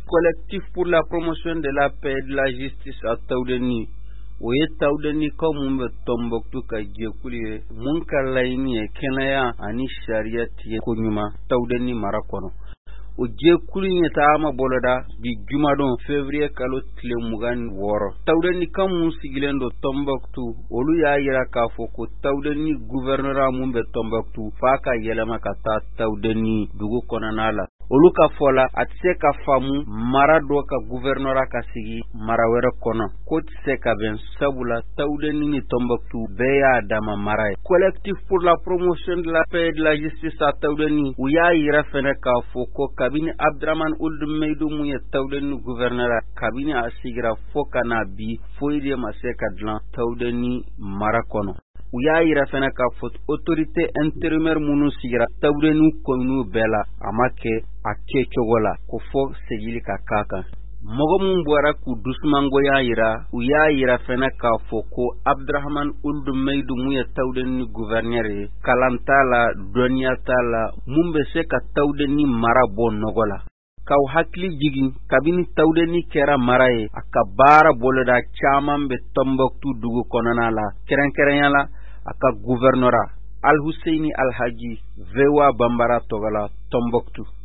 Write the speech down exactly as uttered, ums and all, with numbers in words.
collectif pour la promotion de la paix et de la justice à Taoudeni. Oye Taoudeni comme un Tombouctou ka jekuli mun ka layni e kenaya ani sharia tie konyuma Taoudeni marakono. O jekuli ni taama boloda bi jumadon février kalo tle mugan woro. Taoudeni kam mun sigilendo Tombouctou olu ya yira ka foko Taoudeni gouverneur mumbe Tombouctou faka yelama kata Taoudeni dugu konanala. Olu ka fola atse ka famu mara do ka gouverneur ka sigi mara wera kono ko tse ka ben sabula Taoudeni ni Tombouctou beya dama mara. Collectif pour la promotion de la paix et de la justice à Taoudeni uya yira fene ka foko kabini Abdraman Ould Meidou Mouye Taoudeni gouverneur kabini asigira foka na bi foide maseka dlan Taoudeni mara kono. Uya yira fene ka fot autorité intérimaire munu sigira Taoudeni komunu bela amake ake chogola ko fo segili ka kaka mogo mun bora ku dusmango ya yira uya yira fene ka foko Abdraman Ould Meidou Mouye Taoudeni gouverneur kalantala doniatala mumbe se ka Taoudeni mara bon nogola kaw hakli jigi kabini Taoudeni kera maraye aka bara boloda chaman be Tombouctou dugu konana la keren keren yala aka gouvernora Al Husseini Al Haji Vewa Bambara Togala Tombouctou.